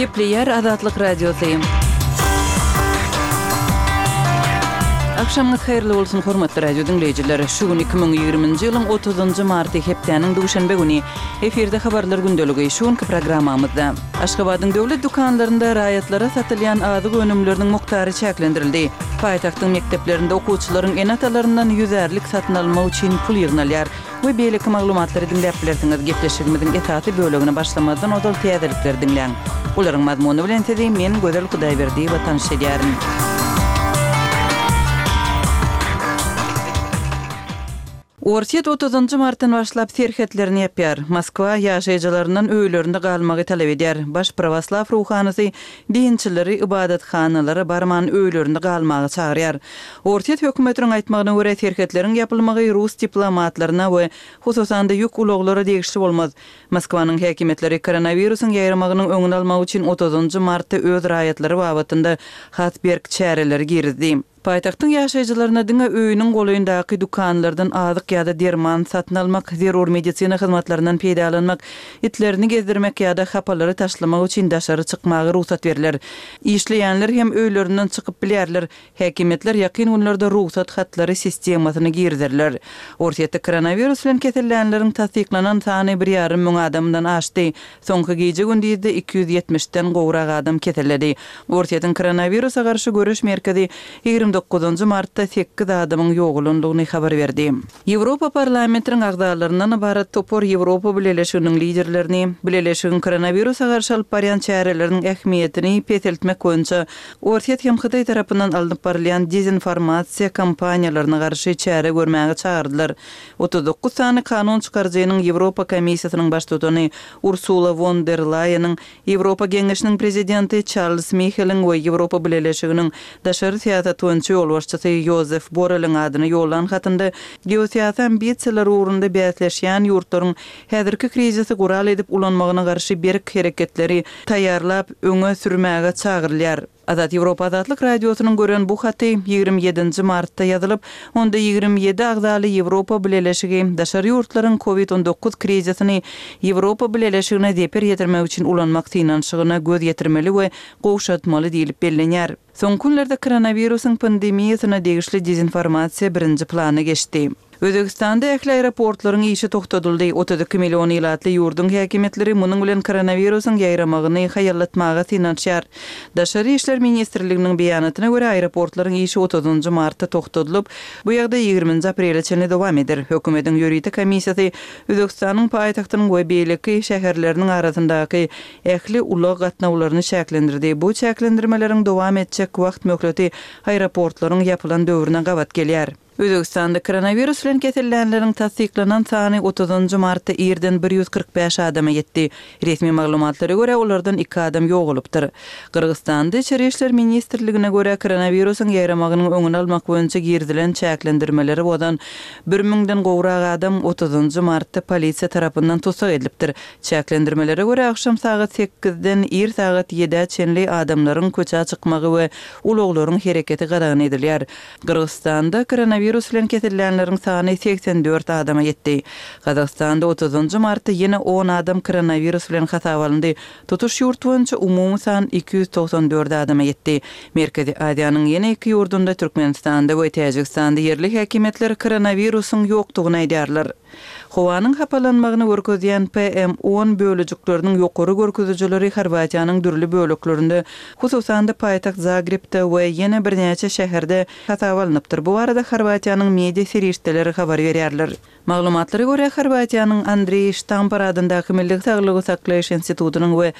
Gepleyer Azatlyk Radiosyň. Akşamınız hayırlı olsun hormatly radio dinleyijileri. Şu gün 2020-nji ýylyň 30-njy marty hepdeniň duşanbe güni efirde habarlar gündöligi şuňky programmamyzda. Aşgabatyň döwlet dukanlarynda raýatlara satylýan azyk önümleriniň muktary çäklendirildi. Paýtagtyň mekdeplerinde okuwçylaryň enatalaryndan 100-lik satyn almak üçin pul ýygnalýar. Bu beýleki maglumatları dinläp bilersiňiz. Gepleşigimiziň esasy bölegine başlamadan odal täzelikler dinleň. Olaryň mazmuny bilen tedim men Gözel Hudaýberdi we tanışýaryn. Ortiýet 30-njy martdan başlap serhetlerini ýapýar. Moskwa ýaşaýjylarynyň öýlerinde galmagy talap edýär. Baş Provaslav ruhanysy dinçileri ibadathanalary barman öýlerinde galmagy çagyrýar. Ortiýet hökümetiniň aýtmagyna görä serhetleriň ýapylmagy Rus diplomatlaryna we hususan da ýük ulaglara degişli bolmaz. Moskwanyň häkimetleri koronawirusyň ýaýramagynyň öňüni almak üçin 30-njy martda öz raýatlary babatynda hatberk çäreleri girizdi. Paýtagtyň ýaşaýjylaryna diňe öýüniň golaýyndaky dukanlardan azyk ýa-da derman satyn almak, zerur medisina hyzmatlaryndan peýdalanmak, itlerini gezdirmek ýa-da hapalary taşlamak üçin daşary çykmagy ruhsat beriler. Işleýänler hem öýlerinden çykyp bilýärler. Häkimetler ýakyn günlerde ruhsat hatlary sistemasyny girdirler. Ortiýetde koronawirus bilen kesellenleriň tasdiklanan sany 1,5 müň adamdan aşdy. Soňky gece gündizde 270-den gowrak adam keselledi. Ortiýetiň koronawirusa garşy görüş merkezi 29 martda 8 adamyň ýoğulundygyny habar berdi. Ýewropa parlamentiniň agzalarynyň ibarat topor Ýewropa Birleşiginiň liderlerini birleşigiň koronawirusa garşy alyp barýan çäreleriniň ähmiýetini peseltmek boýunça Ortiýet hem Hydaý tarapyndan alınıp barýan dezinformasiýa kampaniýalaryna garşy çäre görmäge çagyrdylar. 39 sany kanun çykarjynyň Ýewropa Komissiýasynyň baş tutany Ursula von der Leyen'in Ýewropa Geňeşiniň prezidenti Charles Michel'in we Ýewropa Birleşiginiň daşary siýasat ýol başçysy Josef Borrell'in adyny ýollan hatynda geosiýasy ambisiýalar ugrunda bäsleşýän ýurtlaryň häzirki krizisi gural edip ulanmagyna garşy berk hereketleri taýýarlap öňe sürmäge çagyrylýar. Azat Ýewropa Azatlyk Radiosynyň gören bu haty 27-nji martda ýazylyp, onda 27 agzaly Ýewropa Birleşigi daşary ýurtlaryň COVID-19 krizisini Ýewropa Birleşigine deper ýetirmek üçin ulanmak synanşygyna göz ýetirmeli we gowşatmaly diýilip bellenýär. Soň günlerde koronawirusyň pandemiýasyna degişli dezinformasiýa birinji plana geçdi. Özbekistanda ähli aeroportlaryň işi toktatyldy. 32 million ýylatly ýurduň häkimetleri munyň bilen koronawirusyň ýaýramagyny haýallatmaga synanşýar. Daşary işler ministrliginiň beýanatyna görä aeroportlaryň işi 30-njy martda toktatylyp, bu ýagda 20-nji aprelçe dowam eder. Hökümetiň ýuridik komissiýasy Özbekistanyň paýtagtynyň we beýleki şäherleriniň arasyndaky ähli ulag gatnawlaryny şäklendirdi. Bu şäklendirmeleriň dowam etjek wagt möhleti aeroportlaryň ýapylan döwrüne gabat gelýär. Özbekistanda koronavirus bilen kesellenleriň tasdiklanan sany 30-njy martda ýerden 145 adama ýetdi. Resmi maglumatlara görä olardan 2 adam ýoğulypdyr. Kyrgyzstanda Içeri işler ministrligine görä koronawirusyň ýaýramagynyň öňüni almak boýunça girdilen çäklendirmeleri bolan 1000-den gowrak adam 30-njy martda polisiýa tarapyndan tutsak edilipdir. Çäklendirmelere görä akşam saat 8-den er saat 7-e çenli adamlaryň köçe çykmagy we ulaglaryň hereketi garagan edilýär. Kyrgyzstanda koronavirus bilen kesellenleriň sany 84 adama ýetdi. Kazakstanda 30-njy martda ýene 10 adam koronavirus bilen hasap alındy. Tutuş ýurt boýunça umumy san 294 adama ýetdi. Merkezi Aziýanyň ýene 2 ýurdunda Türkmenistanda we Täjikistanda ýerli häkimetler koronawirusyň ýokdugyny aýdýarlar. Howanyň hapalanmagyny görkezýän PM10 bölejikleriniň ýokary görkezüjileri Horwatiýanyň dürli böleklerinde, hususan da paýtagt Zagrebde we ýene birnäçe şäherde hasap alınıpdyr. Bu arada Horwatiýanyň media serişdeleri habar berýärler. Maglumatlara görä Horwatiýanyň Andrei Štampar adyndaky Milli Saglygy saklaýyş institutynyň we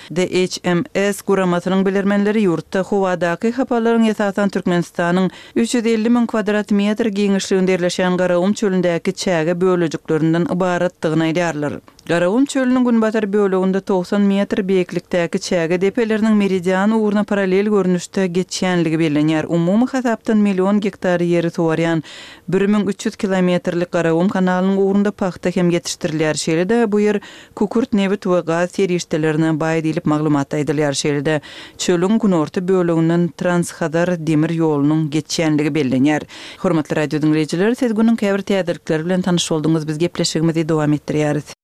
DHMS guramasynyň bilermenleri ýurtda howadaky hapalaryň esasan Türkmenistanyň 350 000 kvadrat metr giňişliginde ýerleşýän Garawum çölündäki çäge bölejikleri ibaratdygyny aýdýarlar. Garawum çölüniň günbatar böleginde 90 metr beýiklikdäki çäge depeleriniň meridian ugruna paralel görnüşde geçýänligi bellenýär. Umumy hasapdan million hektar ýeri suwarýan 1300 kilometrlik Garawum kanalynyň ugrunda paxta hem ýetişdirilýär. Şeýle bu ýer kukurt, nebit we gaz serişdelerine baý diýilip maglumat aýdylýar. Şeýle çölüň günorta böleginden Transhadar demir ýolunyň geçýänligi bellenýär. Hormatly radio dinleyijiler, siz günüň käbir täzelikleri bilen tanyş bolduňyz. Biz gepleşigimizi dowam etdirýäris.